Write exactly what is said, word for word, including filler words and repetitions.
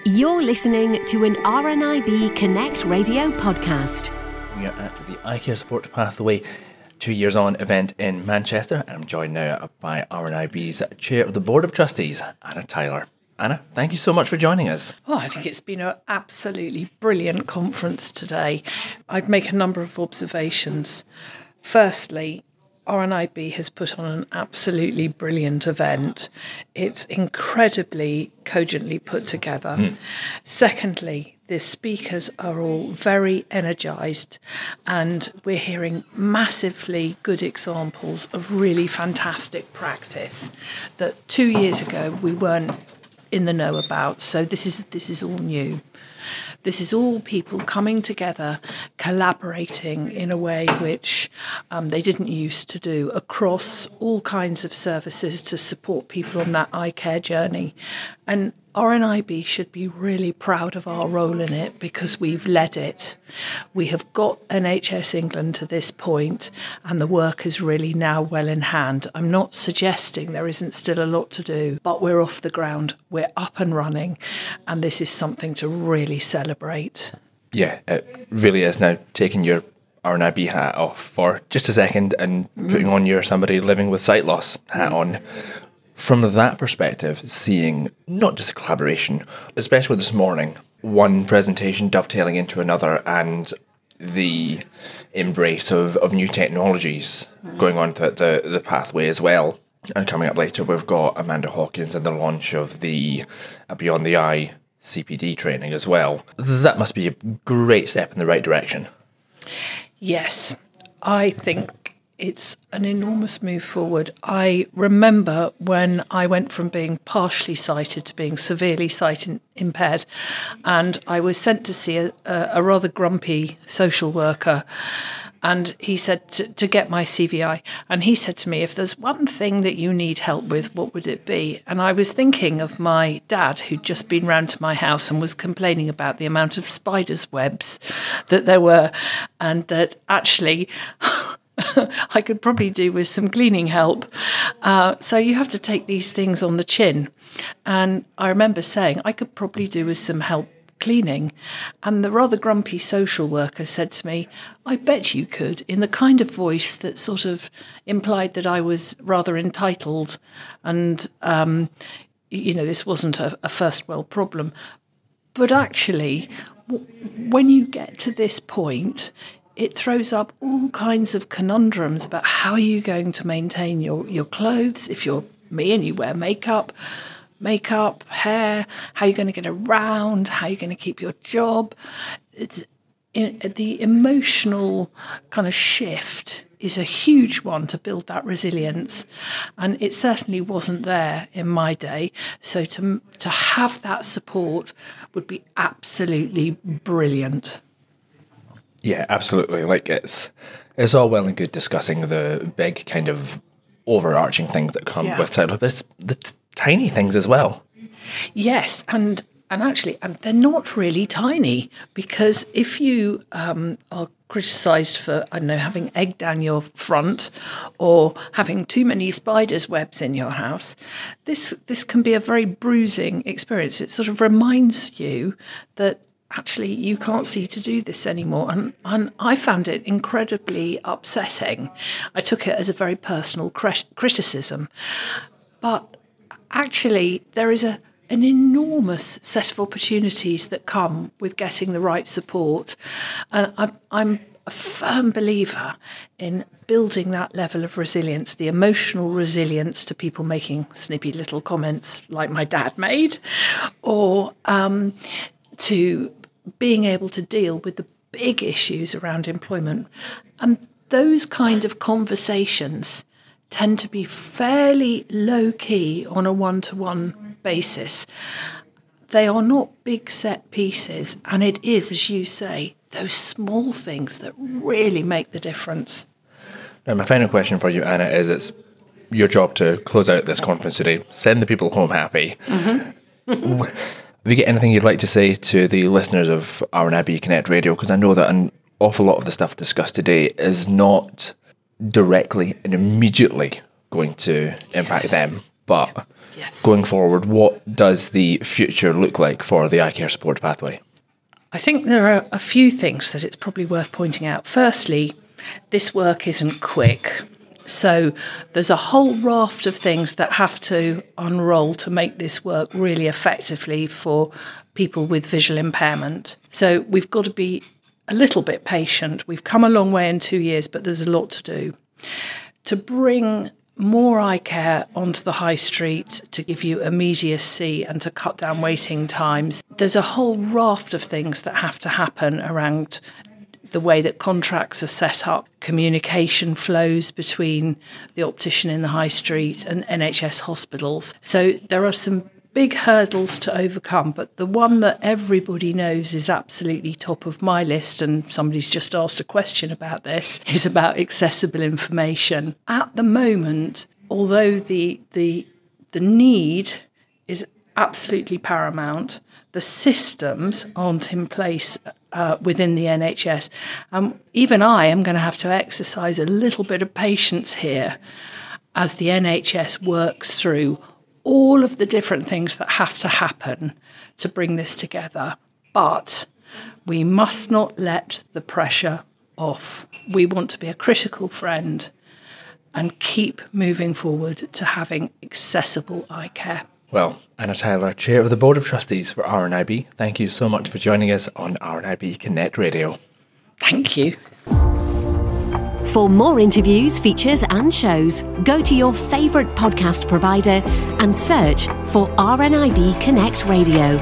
You're listening to an R N I B Connect Radio podcast. We are at the iCare Support Pathway two years on event in Manchester, and I'm joined now by R N I B's Chair of the Board of Trustees, Anna Tyler. Anna, thank you so much for joining us. Oh, I think it's been an absolutely brilliant conference today. I'd make a number of observations. Firstly, R N I B has put on an absolutely brilliant event. It's incredibly cogently put together. Mm. Secondly, the speakers are all very energised, and we're hearing massively good examples of really fantastic practice that two years ago we weren't in the know about. So this is this is all new. This is all people coming together, collaborating in a way which um, they didn't used to do across all kinds of services to support people on that eye care journey. And R N I B should be really proud of our role in it because we've led it. We have got N H S England to this point, and the work is really now well in hand. I'm not suggesting there isn't still a lot to do, but we're off the ground, we're up and running, and this is something to really celebrate. Yeah, it really is. Now, taking your R N I B hat off for just a second and putting on your somebody living with sight loss hat on. From that perspective, seeing not just the collaboration, especially this morning, one presentation dovetailing into another and the embrace of, of new technologies going on the, the, the pathway as well. And coming up later, we've got Amanda Hawkins and the launch of the Beyond the Eye C P D training as well. That must be a great step in the right direction. Yes, I think it's an enormous move forward. I remember when I went from being partially sighted to being severely sight impaired, and I was sent to see a, a rather grumpy social worker, and he said to, to get my C V I, and he said to me, if there's one thing that you need help with, what would it be? And I was thinking of my dad, who'd just been round to my house and was complaining about the amount of spiders' webs that there were, and that actually I could probably do with some cleaning help. Uh, so you have to take these things on the chin. And I remember saying, I could probably do with some help cleaning. And the rather grumpy social worker said to me, I bet you could, in the kind of voice that sort of implied that I was rather entitled. And, um, you know, this wasn't a, a first world problem. But actually, w- when you get to this point, it throws up all kinds of conundrums about how are you going to maintain your, your clothes if you're me and you wear makeup, makeup, hair, how are you going to get around, how are you going to keep your job. It's it, the emotional kind of shift is a huge one to build that resilience, and it certainly wasn't there in my day. So to to have that support would be absolutely brilliant. Yeah, absolutely. Like it's it's all well and good discussing the big kind of overarching things that come yeah. with it, but it's the t- tiny things as well. Yes, and and actually, and they're not really tiny, because if you um, are criticised for, I don't know, having egg down your front or having too many spiders' webs in your house, this this can be a very bruising experience. It sort of reminds you that actually you can't see to do this anymore. And, and I found it incredibly upsetting. I took it as a very personal cre- criticism. But actually there is a an enormous set of opportunities that come with getting the right support. And I'm, I'm a firm believer in building that level of resilience, the emotional resilience to people making snippy little comments like my dad made, or um, to being able to deal with the big issues around employment. And those kind of conversations tend to be fairly low-key on a one-to-one basis. They are not big set pieces, and it is, as you say, those small things that really make the difference. Now, my final question for you, Anna, is it's your job to close out this conference today, send the people home happy. Mm-hmm. Have you got anything you'd like to say to the listeners of R N I B Connect Radio? Because I know that an awful lot of the stuff discussed today is not directly and immediately going to impact yes. them, but Yes. Going forward, what does the future look like for the eye care support pathway? I think there are a few things that it's probably worth pointing out. Firstly, this work isn't quick. So there's a whole raft of things that have to unroll to make this work really effectively for people with visual impairment. So we've got to be a little bit patient. We've come a long way in two years, but there's a lot to do. To bring more eye care onto the high street, to give you immediacy and to cut down waiting times, there's a whole raft of things that have to happen around the way that contracts are set up, communication flows between the optician in the high street and N H S hospitals. So there are some big hurdles to overcome, but the one that everybody knows is absolutely top of my list, and somebody's just asked a question about this, is about accessible information. At the moment, although the the the need is absolutely paramount, the systems aren't in place uh, within the N H S. Um, even I am going to have to exercise a little bit of patience here as the N H S works through all of the different things that have to happen to bring this together. But we must not let the pressure off. We want to be a critical friend and keep moving forward to having accessible eye care. Well, Anna Tyler, Chair of the Board of Trustees for R N I B, thank you so much for joining us on R N I B Connect Radio. Thank you. For more interviews, features and shows, go to your favourite podcast provider and search for R N I B Connect Radio.